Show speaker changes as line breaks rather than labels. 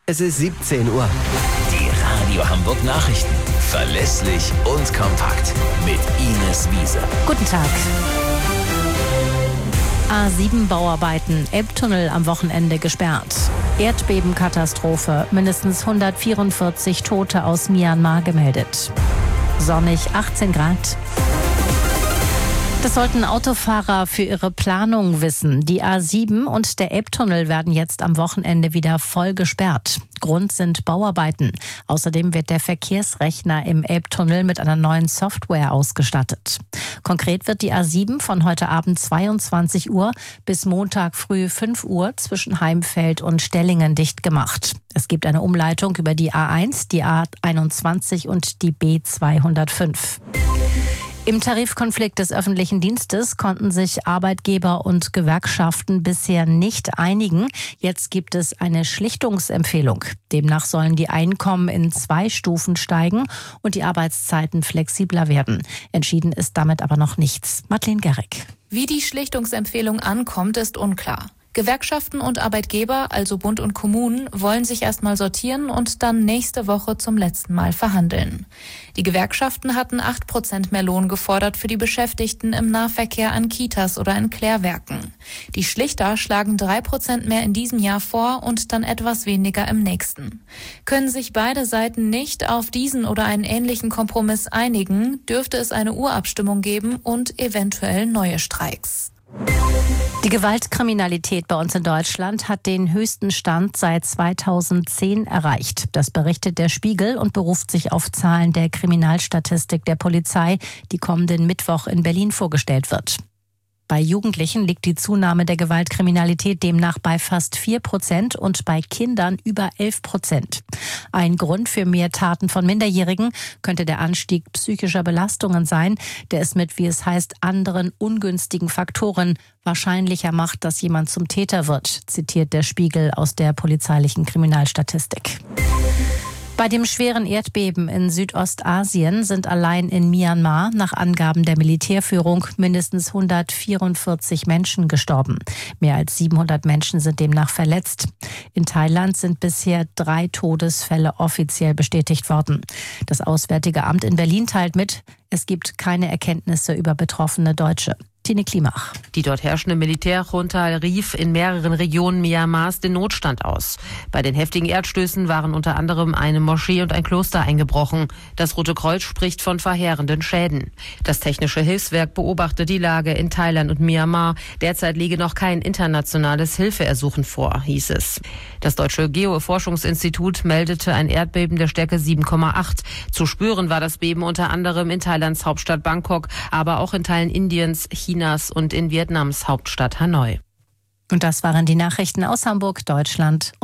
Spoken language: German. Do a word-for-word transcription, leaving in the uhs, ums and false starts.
Es ist siebzehn Uhr.
Die Radio Hamburg Nachrichten. Verlässlich und kompakt. Mit Ines Wiese.
Guten Tag. A sieben Bauarbeiten, Elbtunnel am Wochenende gesperrt. Erdbebenkatastrophe, mindestens hundertvierundvierzig Tote aus Myanmar gemeldet. Sonnig, achtzehn Grad. Das sollten Autofahrer für ihre Planung wissen. Die A sieben und der Elbtunnel werden jetzt am Wochenende wieder voll gesperrt. Grund sind Bauarbeiten. Außerdem wird der Verkehrsrechner im Elbtunnel mit einer neuen Software ausgestattet. Konkret wird die A sieben von heute Abend zweiundzwanzig Uhr bis Montag früh fünf Uhr zwischen Heimfeld und Stellingen dicht gemacht. Es gibt eine Umleitung über die A eins, die A einundzwanzig und die B zweihundertfünf. Im Tarifkonflikt des öffentlichen Dienstes konnten sich Arbeitgeber und Gewerkschaften bisher nicht einigen. Jetzt gibt es eine Schlichtungsempfehlung. Demnach sollen die Einkommen in zwei Stufen steigen und die Arbeitszeiten flexibler werden. Entschieden ist damit aber noch nichts. Madeleine Gerrig.
Wie die Schlichtungsempfehlung ankommt, ist unklar. Gewerkschaften und Arbeitgeber, also Bund und Kommunen, wollen sich erstmal sortieren und dann nächste Woche zum letzten Mal verhandeln. Die Gewerkschaften hatten acht Prozent mehr Lohn gefordert für die Beschäftigten im Nahverkehr an Kitas oder in Klärwerken. Die Schlichter schlagen drei Prozent mehr in diesem Jahr vor und dann etwas weniger im nächsten. Können sich beide Seiten nicht auf diesen oder einen ähnlichen Kompromiss einigen, dürfte es eine Urabstimmung geben und eventuell neue Streiks.
Die Gewaltkriminalität bei uns in Deutschland hat den höchsten Stand seit zweitausendzehn erreicht. Das berichtet der Spiegel und beruft sich auf Zahlen der Kriminalstatistik der Polizei, die kommenden Mittwoch in Berlin vorgestellt wird. Bei Jugendlichen liegt die Zunahme der Gewaltkriminalität demnach bei fast vier Prozent und bei Kindern über elf Prozent. Ein Grund für mehr Taten von Minderjährigen könnte der Anstieg psychischer Belastungen sein, der es mit, wie es heißt, anderen ungünstigen Faktoren wahrscheinlicher macht, dass jemand zum Täter wird, zitiert der Spiegel aus der polizeilichen Kriminalstatistik. Bei dem schweren Erdbeben in Südostasien sind allein in Myanmar nach Angaben der Militärführung mindestens hundertvierundvierzig Menschen gestorben. Mehr als siebenhundert Menschen sind demnach verletzt. In Thailand sind bisher drei Todesfälle offiziell bestätigt worden. Das Auswärtige Amt in Berlin teilt mit, es gibt keine Erkenntnisse über betroffene Deutsche. Tine Klimach.
Die dort herrschende Militärjunta rief in mehreren Regionen Myanmars den Notstand aus. Bei den heftigen Erdstößen waren unter anderem eine Moschee und ein Kloster eingebrochen. Das Rote Kreuz spricht von verheerenden Schäden. Das Technische Hilfswerk beobachtet die Lage in Thailand und Myanmar. Derzeit liege noch kein internationales Hilfeersuchen vor, hieß es. Das Deutsche Geoforschungsinstitut meldete ein Erdbeben der Stärke sieben Komma acht. Zu spüren war das Beben unter anderem in Thailands Hauptstadt Bangkok, aber auch in Teilen Indiens, Chinas und in Vietnams Hauptstadt Hanoi.
Und das waren die Nachrichten aus Hamburg, Deutschland.